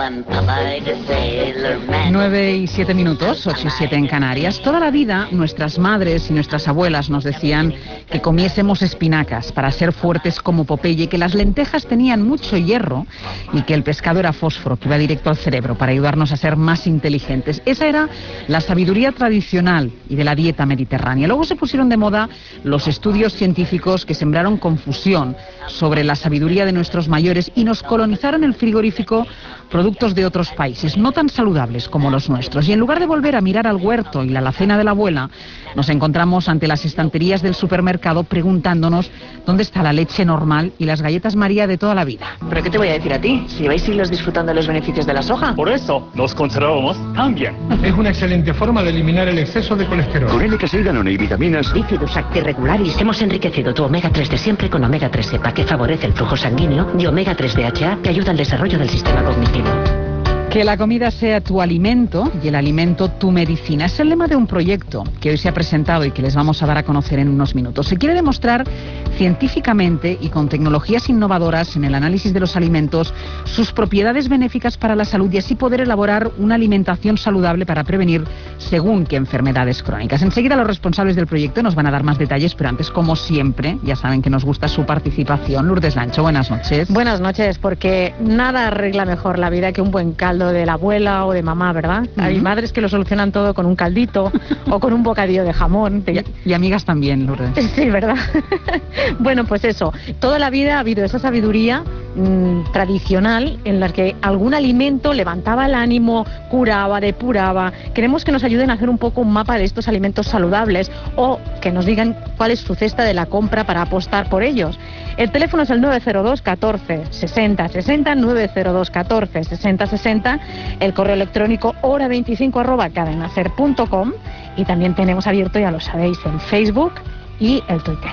9:07, 8:07 en Canarias. Toda la vida nuestras madres y nuestras abuelas nos decían que comiésemos espinacas para ser fuertes como Popeye, que las lentejas tenían mucho hierro y que el pescado era fósforo, que iba directo al cerebro para ayudarnos a ser más inteligentes. Esa era la sabiduría tradicional y de la dieta mediterránea. Luego se pusieron de moda los estudios científicos que sembraron confusión sobre la sabiduría de nuestros mayores y nos colonizaron el frigorífico productos de otros países, no tan saludables como los nuestros. Y en lugar de volver a mirar al huerto y la alacena de la abuela, nos encontramos ante las estanterías del supermercado preguntándonos dónde está la leche normal y las galletas María de toda la vida. ¿Pero qué te voy a decir a ti? Si lleváis siglos disfrutando de los beneficios de la soja. Por eso nos conservamos tan bien. Es una excelente forma de eliminar el exceso de colesterol. Con L-Casei, Danone y vitaminas Bífidus actirregularis. Hemos enriquecido tu omega 3 de siempre con omega 3 EPA, que favorece el flujo sanguíneo, y omega 3 DHA, que ayuda al desarrollo del sistema cognitivo. Que la comida sea tu alimento y el alimento tu medicina. Es el lema de un proyecto que hoy se ha presentado y que les vamos a dar a conocer en unos minutos. Se quiere demostrar científicamente y con tecnologías innovadoras en el análisis de los alimentos sus propiedades benéficas para la salud y así poder elaborar una alimentación saludable para prevenir según qué enfermedades crónicas. Enseguida los responsables del proyecto nos van a dar más detalles, pero antes, como siempre, ya saben que nos gusta su participación. Lourdes Lancho, buenas noches. Buenas noches, porque nada arregla mejor la vida que un buen caldo de la abuela o de mamá, ¿verdad? Hay madres que lo solucionan todo con un caldito o con un bocadillo de jamón. Y amigas también, Lourdes. Sí, ¿verdad? Bueno, pues eso. Toda la vida ha habido esa sabiduría tradicional en la que algún alimento levantaba el ánimo, curaba, depuraba. Queremos que nos ayuden a hacer un poco un mapa de estos alimentos saludables o que nos digan cuál es su cesta de la compra para apostar por ellos. El teléfono es el 902 14 60 60, 902 14 60 60, el correo electrónico hora25@cadenaser.com y también tenemos abierto, ya lo sabéis, el Facebook y el Twitter.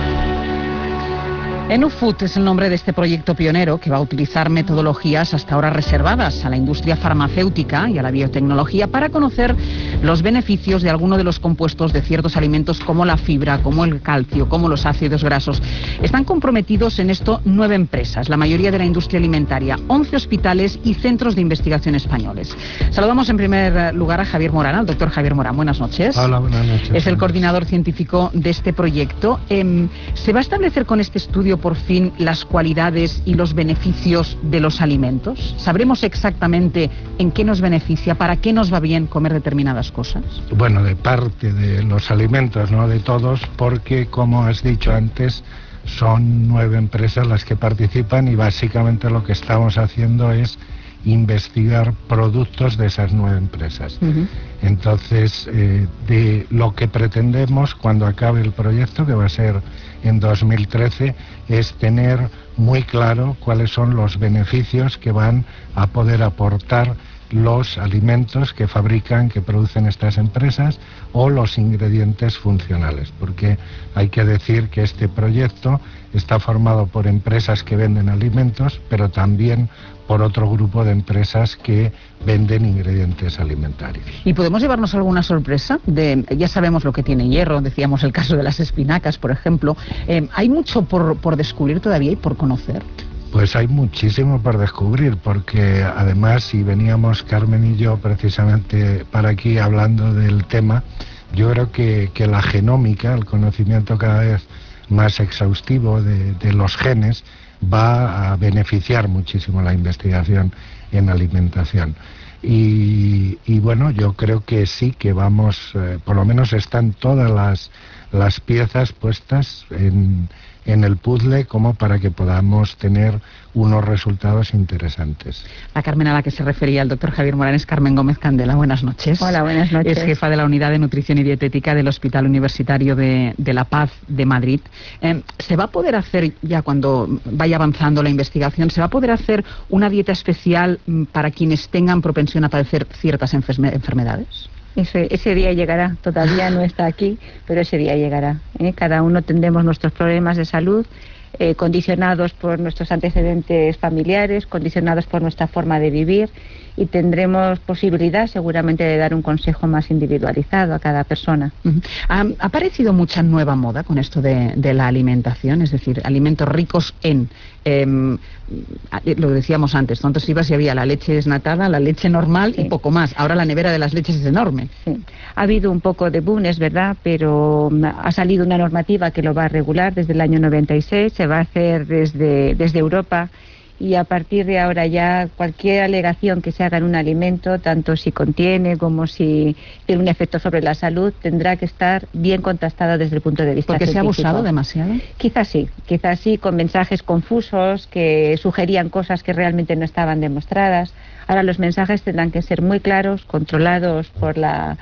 EnuFood es el nombre de este proyecto pionero que va a utilizar metodologías hasta ahora reservadas a la industria farmacéutica y a la biotecnología para conocer los beneficios de algunos de los compuestos de ciertos alimentos como la fibra, como el calcio, como los ácidos grasos. Están comprometidos en esto 9 empresas, la mayoría de la industria alimentaria, 11 hospitales y centros de investigación españoles. Saludamos en primer lugar a Javier Morán, al doctor Javier Morán. Buenas noches. Hola, buenas noches. Es el coordinador científico de este proyecto. ¿Se va a establecer con este estudio por fin las cualidades y los beneficios de los alimentos? ¿Sabremos exactamente en qué nos beneficia, para qué nos va bien comer determinadas cosas? Bueno, de parte de los alimentos, no de todos, porque como has dicho antes, son 9 empresas las que participan y básicamente lo que estamos haciendo es investigar productos de esas 9 empresas. Entonces, de lo que pretendemos cuando acabe el proyecto, que va a ser en 2013, es tener muy claro cuáles son los beneficios que van a poder aportar los alimentos que fabrican, que producen estas empresas, o los ingredientes funcionales, porque hay que decir que este proyecto está formado por empresas que venden alimentos, pero también por otro grupo de empresas que venden ingredientes alimentarios. ¿Y podemos llevarnos alguna sorpresa? Ya sabemos lo que tiene hierro, decíamos el caso de las espinacas, por ejemplo. ¿Hay mucho por descubrir todavía y por conocer? Pues hay muchísimo por descubrir, porque además, si veníamos Carmen y yo precisamente para aquí hablando del tema, yo creo que la genómica, el conocimiento cada vez más exhaustivo de los genes, va a beneficiar muchísimo la investigación en alimentación. Y bueno, yo creo que sí, que vamos, por lo menos están todas las piezas puestas en el puzzle como para que podamos tener unos resultados interesantes. La Carmen a la que se refería el doctor Javier Morán es Carmen Gómez Candela. Buenas noches. Hola, buenas noches. Es jefa de la Unidad de Nutrición y Dietética del Hospital Universitario de La Paz de Madrid. ¿Se va a poder hacer, ya cuando vaya avanzando la investigación, se va a poder hacer una dieta especial para quienes tengan propensión a padecer ciertas enfermedades? Ese día llegará, todavía no está aquí, pero ese día llegará. Cada uno tendremos nuestros problemas de salud condicionados por nuestros antecedentes familiares, condicionados por nuestra forma de vivir, y tendremos posibilidad seguramente de dar un consejo más individualizado a cada persona. ¿Ha aparecido mucha nueva moda con esto de la alimentación? Es decir, alimentos ricos en... lo decíamos antes, antes ibas y había la leche desnatada, la leche normal y poco más. Ahora la nevera de las leches es enorme. Sí. Ha habido un poco de boom, es verdad, pero ha salido una normativa que lo va a regular desde el año 96, se va a hacer desde Europa, y a partir de ahora ya cualquier alegación que se haga en un alimento, tanto si contiene como si tiene un efecto sobre la salud, tendrá que estar bien contrastado desde el punto de vista ¿Porque científico. se ha abusado demasiado? Quizás sí, con mensajes confusos que sugerían cosas que realmente no estaban demostradas. Ahora los mensajes tendrán que ser muy claros, controlados por la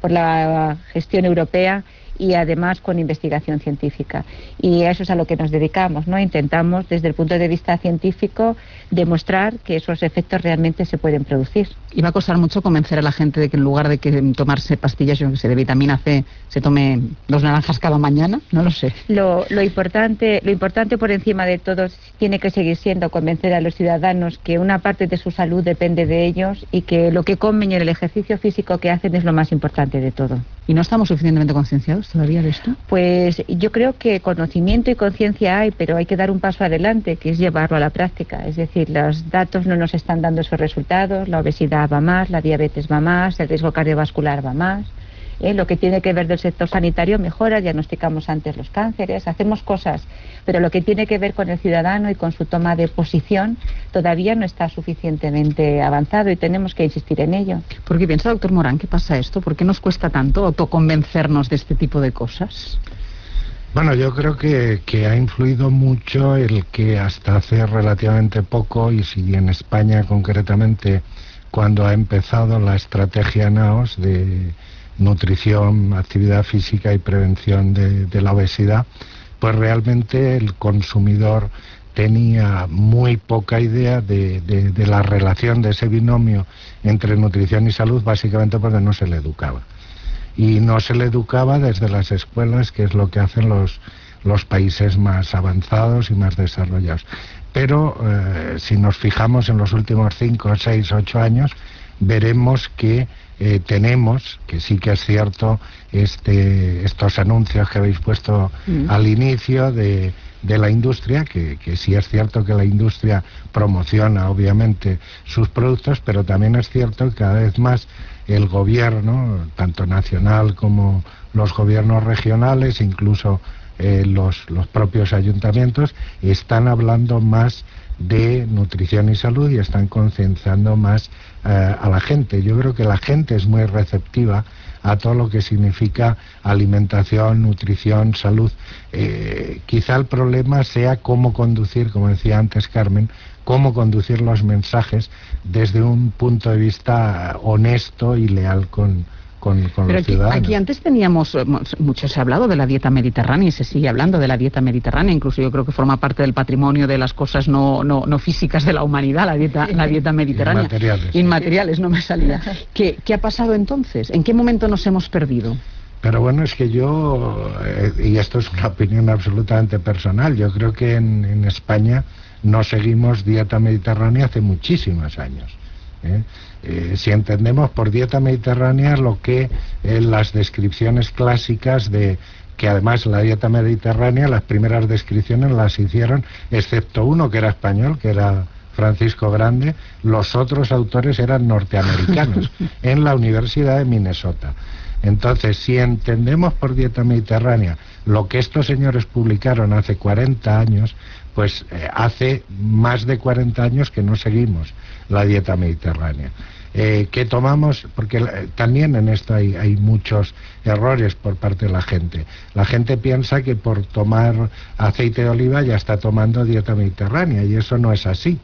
gestión europea, y además con investigación científica. Y a eso es a lo que nos dedicamos, ¿no? Intentamos, desde el punto de vista científico, demostrar que esos efectos realmente se pueden producir. ¿Y va a costar mucho convencer a la gente de que en lugar de que tomarse pastillas, yo que sé, de vitamina C, se tome 2 naranjas cada mañana? No lo sé. Lo importante por encima de todo tiene que seguir siendo convencer a los ciudadanos que una parte de su salud depende de ellos, y que lo que comen y el ejercicio físico que hacen es lo más importante de todo. ¿Y no estamos suficientemente concienciados todavía de esto? Pues yo creo que conocimiento y conciencia hay, pero hay que dar un paso adelante, que es llevarlo a la práctica. Es decir, los datos no nos están dando esos resultados, la obesidad va más, la diabetes va más, el riesgo cardiovascular va más. Lo que tiene que ver del sector sanitario mejora, diagnosticamos antes los cánceres, hacemos cosas, pero lo que tiene que ver con el ciudadano y con su toma de posición todavía no está suficientemente avanzado, y tenemos que insistir en ello. ¿Por qué piensa, doctor Morán, qué pasa esto? ¿Por qué nos cuesta tanto autoconvencernos de este tipo de cosas? Bueno, yo creo que ha influido mucho el que hasta hace relativamente poco, y si en España concretamente, cuando ha empezado la estrategia NAOS de nutrición, actividad física y prevención de la obesidad, pues realmente el consumidor tenía muy poca idea de la relación de ese binomio entre nutrición y salud, básicamente porque no se le educaba. Y no se le educaba desde las escuelas, que es lo que hacen los países más avanzados y más desarrollados. Pero si nos fijamos en los últimos 5, 6, 8 años, veremos que tenemos, que sí que es cierto, estos anuncios que habéis puesto al inicio de la industria, que sí es cierto que la industria promociona obviamente sus productos, pero también es cierto que cada vez más el gobierno, tanto nacional como los gobiernos regionales, incluso los propios ayuntamientos, están hablando más de nutrición y salud y están concienciando más a la gente. Yo creo que la gente es muy receptiva a todo lo que significa alimentación, nutrición, salud. Quizá el problema sea cómo conducir, como decía antes Carmen, cómo conducir los mensajes desde un punto de vista honesto y leal con los ciudadanos. Aquí antes teníamos, mucho se ha hablado de la dieta mediterránea y se sigue hablando de la dieta mediterránea, incluso yo creo que forma parte del patrimonio de las cosas no físicas de la humanidad, la dieta mediterránea. Inmateriales, no me salía. ¿Qué ha pasado entonces? ¿En qué momento nos hemos perdido? Pero bueno, es que yo, y esto es una opinión absolutamente personal, yo creo que en España no seguimos dieta mediterránea hace muchísimos años. Si entendemos por dieta mediterránea lo que las descripciones clásicas de que además la dieta mediterránea, las primeras descripciones las hicieron, excepto uno que era español, que era Francisco Grande, los otros autores eran norteamericanos, en la Universidad de Minnesota. Entonces, si entendemos por dieta mediterránea lo que estos señores publicaron hace 40 años, pues hace más de 40 años que no seguimos la dieta mediterránea. Que tomamos, porque también en esto hay muchos errores por parte de la gente. La gente piensa que por tomar aceite de oliva ya está tomando dieta mediterránea, y eso no es así.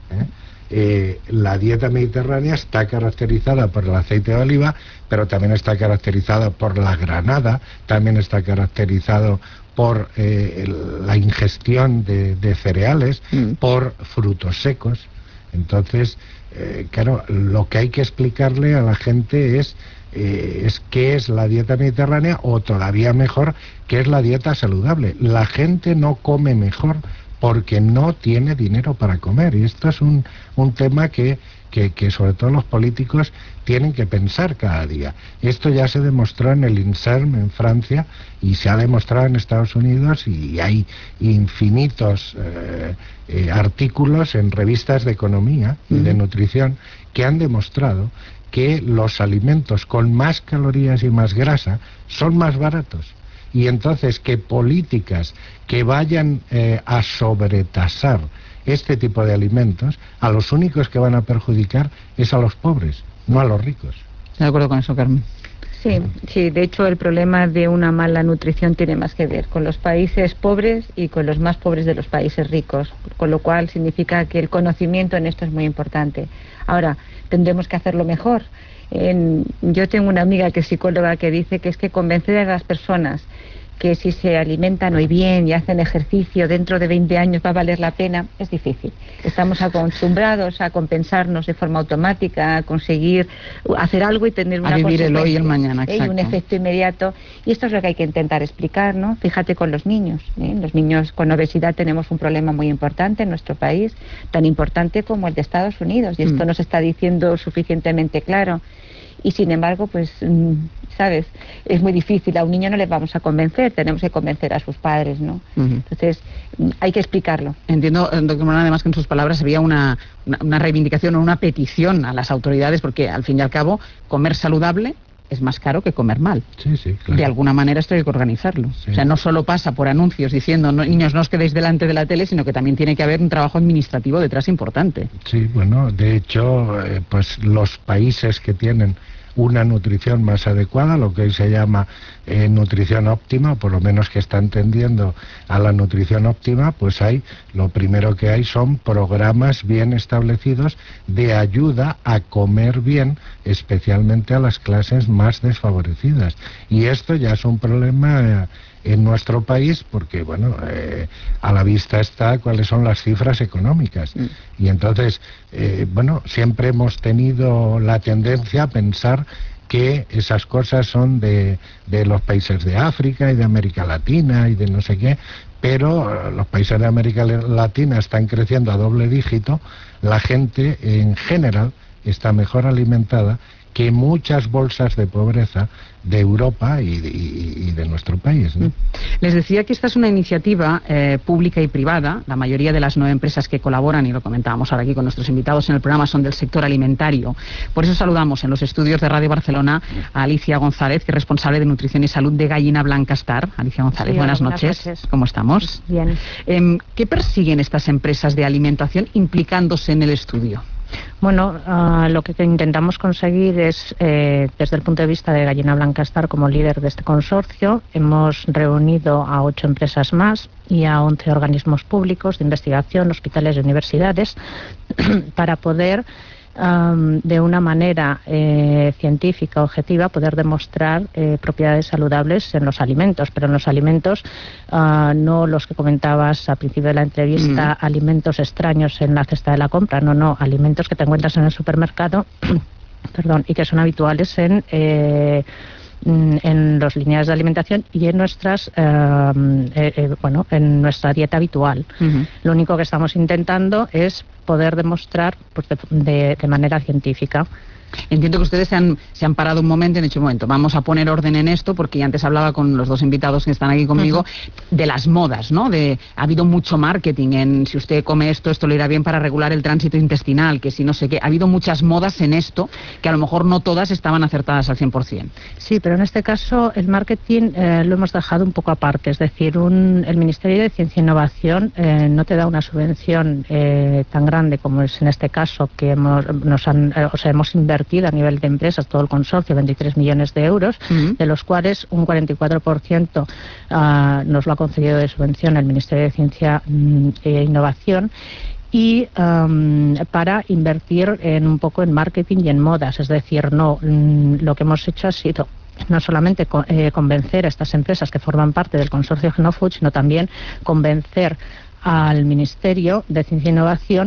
La dieta mediterránea está caracterizada por el aceite de oliva, pero también está caracterizada por la granada, también está caracterizado por la ingestión de cereales, por frutos secos. Entonces, claro, lo que hay que explicarle a la gente es qué es la dieta mediterránea, o todavía mejor, qué es la dieta saludable. La gente no come mejor porque no tiene dinero para comer. Y esto es un tema que sobre todo los políticos tienen que pensar cada día. Esto ya se demostró en el INSERM en Francia y se ha demostrado en Estados Unidos, y hay infinitos artículos en revistas de economía y de nutrición que han demostrado que los alimentos con más calorías y más grasa son más baratos. Y entonces que políticas que vayan a sobretasar este tipo de alimentos, a los únicos que van a perjudicar es a los pobres, no a los ricos. ¿Estoy de acuerdo con eso, Carmen? Sí, de hecho el problema de una mala nutrición tiene más que ver con los países pobres y con los más pobres de los países ricos, con lo cual significa que el conocimiento en esto es muy importante. Ahora, tendremos que hacerlo mejor. Yo tengo una amiga que es psicóloga que dice que es que convencer a las personas que si se alimentan hoy bien y hacen ejercicio dentro de 20 años va a valer la pena, es difícil. Estamos acostumbrados a compensarnos de forma automática, a conseguir hacer algo y tener una consecuencia. A vivir el hoy y el mañana, exacto. Y un efecto inmediato. Y esto es lo que hay que intentar explicar, ¿no? Fíjate con los niños. Los niños con obesidad tenemos un problema muy importante en nuestro país, tan importante como el de Estados Unidos. Y esto no se está diciendo suficientemente claro. Y sin embargo, pues, ¿sabes? Es muy difícil. A un niño no le vamos a convencer, tenemos que convencer a sus padres, ¿no? Entonces, hay que explicarlo. Entiendo, doctor Morán, además que en sus palabras había una reivindicación o una petición a las autoridades, porque al fin y al cabo, comer saludable es más caro que comer mal. Sí, claro. De alguna manera esto hay que organizarlo. Sí. O sea, no solo pasa por anuncios diciendo, niños, no os quedéis delante de la tele, sino que también tiene que haber un trabajo administrativo detrás importante. Sí, bueno, de hecho, pues los países que tienen una nutrición más adecuada, lo que hoy se llama nutrición óptima, por lo menos que están tendiendo a la nutrición óptima, pues lo primero que hay son programas bien establecidos de ayuda a comer bien, especialmente a las clases más desfavorecidas. Y esto ya es un problema en nuestro país, porque bueno, a la vista está cuáles son las cifras económicas. Y entonces, bueno, siempre hemos tenido la tendencia a pensar que esas cosas son de los países de África y de América Latina y de no sé qué, pero los países de América Latina están creciendo a doble dígito, la gente en general está mejor alimentada que muchas bolsas de pobreza de Europa y de nuestro país, ¿no? Les decía que esta es una iniciativa pública y privada. La mayoría de las 9 empresas que colaboran, y lo comentábamos ahora aquí con nuestros invitados en el programa, son del sector alimentario. Por eso saludamos en los estudios de Radio Barcelona a Alicia González, que es responsable de nutrición y salud de Gallina Blanca Star. Alicia González, sí, buenas noches. ¿Cómo estamos? Bien. ¿Qué persiguen estas empresas de alimentación implicándose en el estudio? Bueno, lo que intentamos conseguir es, desde el punto de vista de Gallina Blanca Star como líder de este consorcio, hemos reunido a 8 empresas más y a 11 organismos públicos de investigación, hospitales y universidades para poder, de una manera científica, objetiva, poder demostrar propiedades saludables en los alimentos, pero en los alimentos no los que comentabas al principio de la entrevista, alimentos extraños en la cesta de la compra, no, alimentos que te encuentras en el supermercado perdón, y que son habituales en los lineales de alimentación y en nuestras en nuestra dieta habitual. Lo único que estamos intentando es poder demostrar pues, de manera científica. Entiendo que ustedes se han parado un momento y han dicho, un momento, vamos a poner orden en esto, porque ya antes hablaba con los 2 invitados que están aquí conmigo de las modas, ¿no? Ha habido mucho marketing en si usted come esto le irá bien para regular el tránsito intestinal, que si no sé qué. Ha habido muchas modas en esto que a lo mejor no todas estaban acertadas al 100%. Sí, pero en este caso el marketing lo hemos dejado un poco aparte. Es decir, el Ministerio de Ciencia e Innovación no te da una subvención tan grande como es en este caso, que hemos invertido a nivel de empresas, todo el consorcio, 23 millones de euros, de los cuales un 44% nos lo ha concedido de subvención el Ministerio de Ciencia e Innovación, y para invertir un poco en marketing y en modas. Es decir, lo que hemos hecho ha sido no solamente convencer a estas empresas que forman parte del consorcio Genofood, sino también convencer al Ministerio de Ciencia e Innovación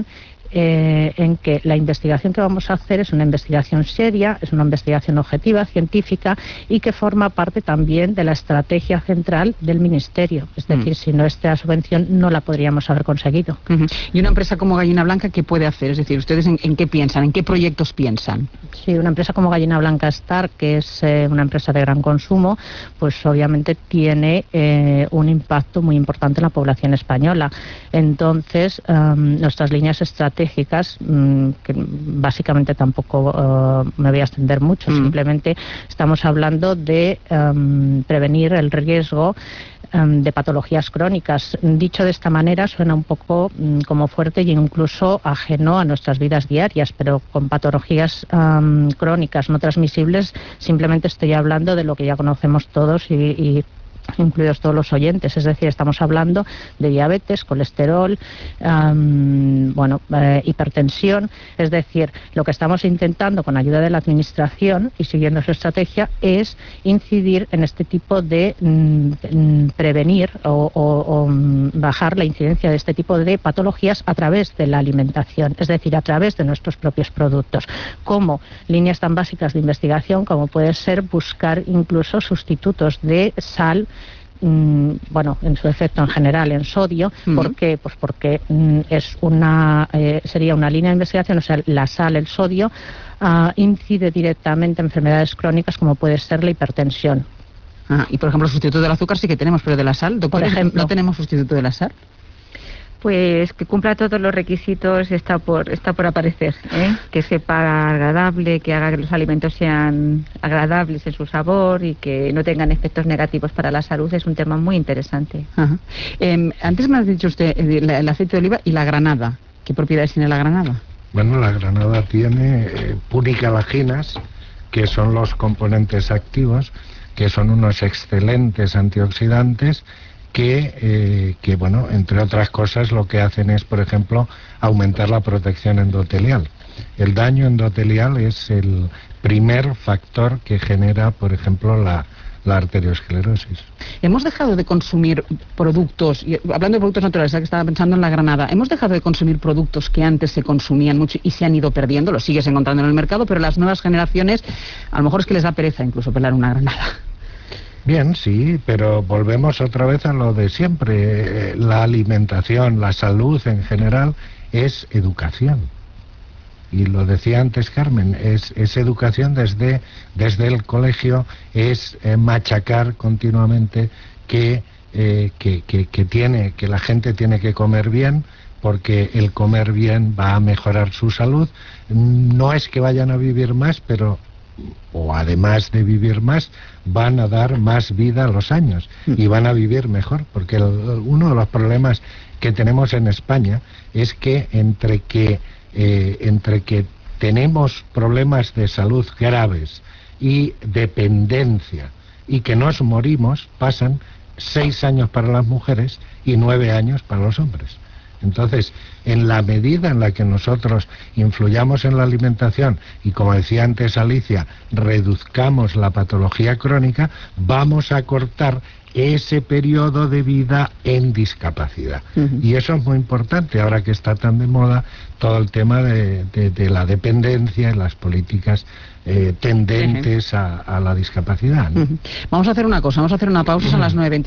en que la investigación que vamos a hacer es una investigación seria, es una investigación objetiva, científica, y que forma parte también de la estrategia central del Ministerio. Es decir, si no esta subvención no la podríamos haber conseguido. Y una empresa como Gallina Blanca, ¿qué puede hacer? Es decir, ¿ustedes en qué piensan? ¿En qué proyectos piensan? Sí, una empresa como Gallina Blanca Star, que es una empresa de gran consumo, pues obviamente tiene un impacto muy importante en la población española. Entonces, nuestras líneas estratégicas, que básicamente tampoco me voy a extender mucho, simplemente estamos hablando de prevenir el riesgo de patologías crónicas. Dicho de esta manera suena un poco como fuerte e incluso ajeno a nuestras vidas diarias, pero con patologías crónicas no transmisibles simplemente estoy hablando de lo que ya conocemos todos y incluidos todos los oyentes, es decir, estamos hablando de diabetes, colesterol, hipertensión. Es decir, lo que estamos intentando con ayuda de la Administración y siguiendo su estrategia es incidir en este tipo de prevenir o bajar la incidencia de este tipo de patologías a través de la alimentación, es decir, a través de nuestros propios productos, como líneas tan básicas de investigación como puede ser buscar incluso sustitutos de sal, en su efecto en general en sodio. ¿Por qué? Pues porque sería una línea de investigación, o sea, la sal, el sodio, incide directamente en enfermedades crónicas como puede ser la hipertensión. Y por ejemplo, sustituto del azúcar sí que tenemos, pero de la sal, doctor, por ejemplo, ¿no tenemos sustituto de la sal? Pues que cumpla todos los requisitos está por aparecer, que sepa agradable, que haga que los alimentos sean agradables en su sabor y que no tengan efectos negativos para la salud. Es un tema muy interesante. Antes me ha dicho usted el aceite de oliva y la granada. ¿Qué propiedades tiene la granada? Bueno, la granada tiene punicalaginas, que son los componentes activos, que son unos excelentes antioxidantes que entre otras cosas, lo que hacen es, por ejemplo, aumentar la protección endotelial. El daño endotelial es el primer factor que genera, por ejemplo, la arteriosclerosis. Hemos dejado de consumir productos, y hablando de productos naturales, que estaba pensando en la granada, hemos dejado de consumir productos que antes se consumían mucho y se han ido perdiendo, los sigues encontrando en el mercado, pero las nuevas generaciones, a lo mejor es que les da pereza incluso pelar una granada. Bien, sí, pero volvemos otra vez a lo de siempre. La alimentación, la salud en general es educación. Y lo decía antes Carmen, es educación desde el colegio, es machacar continuamente que la gente tiene que comer bien, porque el comer bien va a mejorar su salud. No es que vayan a vivir más, o además de vivir más, van a dar más vida a los años y van a vivir mejor, porque uno de los problemas que tenemos en España es que entre que tenemos problemas de salud graves y dependencia y que nos morimos, pasan 6 años para las mujeres y 9 años para los hombres. Entonces, en la medida en la que nosotros influyamos en la alimentación y, como decía antes Alicia, reduzcamos la patología crónica, vamos a cortar ese periodo de vida en discapacidad. Y eso es muy importante ahora que está tan de moda todo el tema de la dependencia y las políticas tendentes a la discapacidad, ¿no? Vamos a hacer una cosa, vamos a hacer una pausa, son las 9:20.